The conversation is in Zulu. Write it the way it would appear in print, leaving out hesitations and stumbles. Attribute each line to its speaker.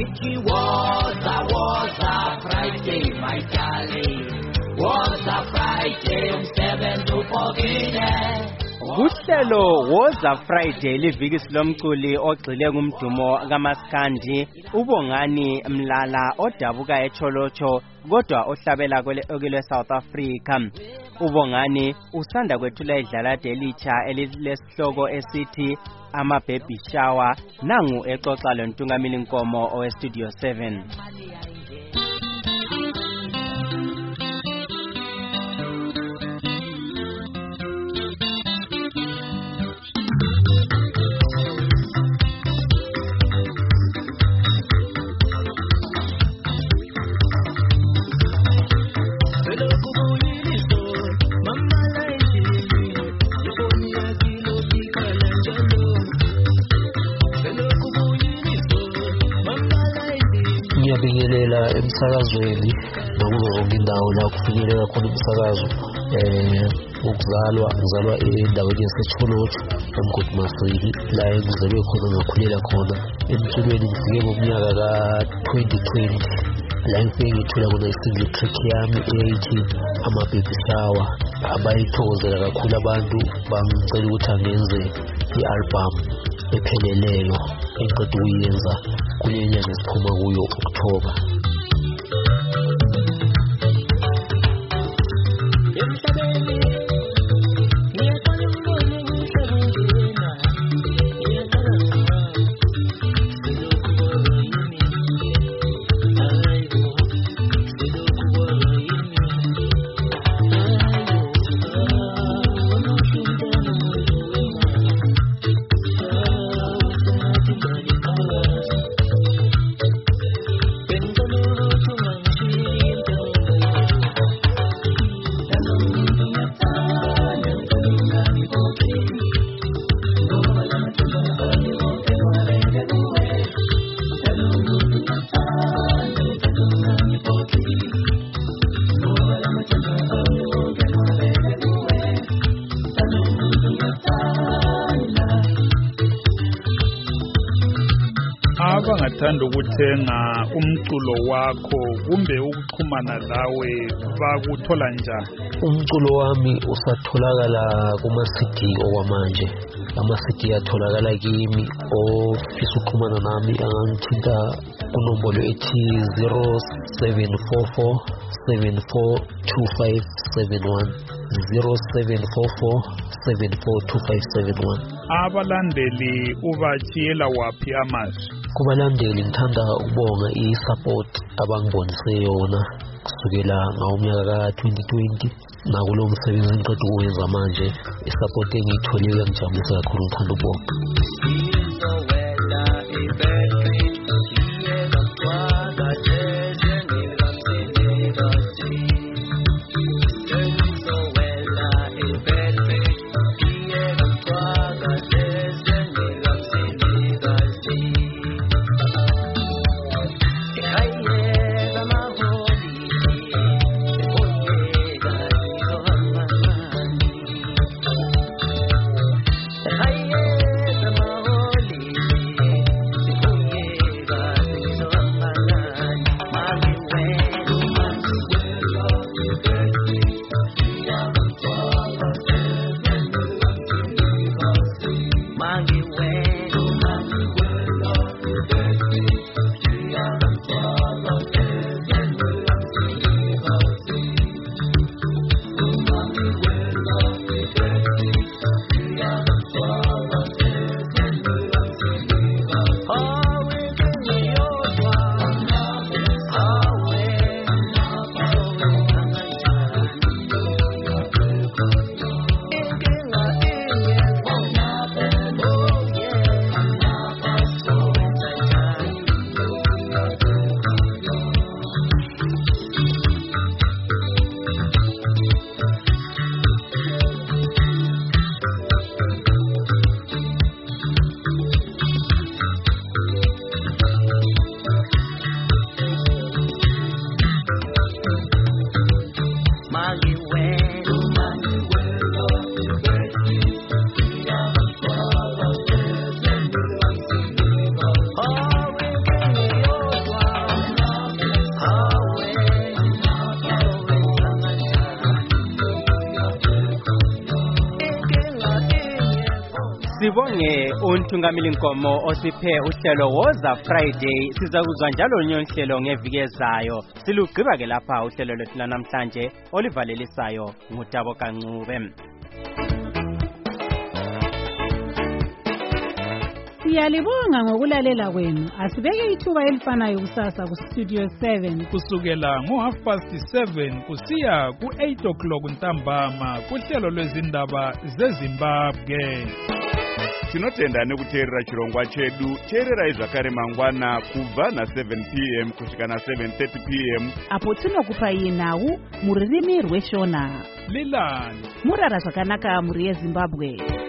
Speaker 1: was a Friday, my darling. Was a Friday, umsebenzi upokile.
Speaker 2: Kuhlelo woza Friday liviki silomculi ogcile kumdumo kaMaskandi uBongani Mlala odabuka eCholocho kodwa ohlabela kwele South Africa. uBongani usanda kwethula idlala delitsha elilesihloko esithi ama baby shower nangu exoxa lontungameli Nkomo owe Studio 7.
Speaker 3: Ngiyabingelela emsakazweni nakuzo zonke indawo la kufinyelela khona umsakazo ngizalwa endaweni yaseCholocho eMgodi Masiki la engizalwe khona ngakhulela khona emculweni ngifike ngomnyaka ka-2020 la ngifike ngithula khona i-single track yami eyayithi ama baby shower abayithokozela kakhulu abantu bangicela ukuthi angenze i-album epheleleyo engiqeda ukuyenza kule nyanga esiphuma kuyo October.
Speaker 4: Abangathanda ukuthenga umculo wakho kumbe ukuxhumana lawe bakuthola njani?
Speaker 3: Umculo wami usatholakala kuma-CD okwamanje. Ama-CD atholakala kimi ofisa ukuxhumana nami angangithinta kunombolo ethi 0744 742571 0744 742571.
Speaker 4: Abalandeli ubachiyela waphi amazwi?
Speaker 3: Kubalandeli ngithanda ukubonga i-support abangibonise yona kusukela ngomnyaka ka-2020 nakulo msebenzi engiqeda ukuwenza manje. I-support engiyithole iyangijabulisa kakhulu, ngithanda ukubonga.
Speaker 2: sibonge untungameli nkomo osiphe uhlelo Woza Friday. Sizakuzwa njalo nyonhlelo ngeviki ezayo. Silugqiba ke lapha uhlelo lwethu namhlanje olivalelisayo ngutabo kancube.
Speaker 5: Siyalibonga ngokulalela kwenu. Asibeke ithuba elifanayo kusasa ku Studio 7
Speaker 4: kusukela ngo7:30 kusiya ku8 ntambama kuhlelo lwezindaba zeZimbabwe.
Speaker 6: Tinotenda nekuteerera chirongwa chedu. Teerera zvakare mangwana kubva na7 p.m. kusvika na7:30 p.m.
Speaker 5: apo tinokupa nawu muririmi rweshona.
Speaker 4: Lilani
Speaker 5: Murara zvakanaka muri yeZimbabwe.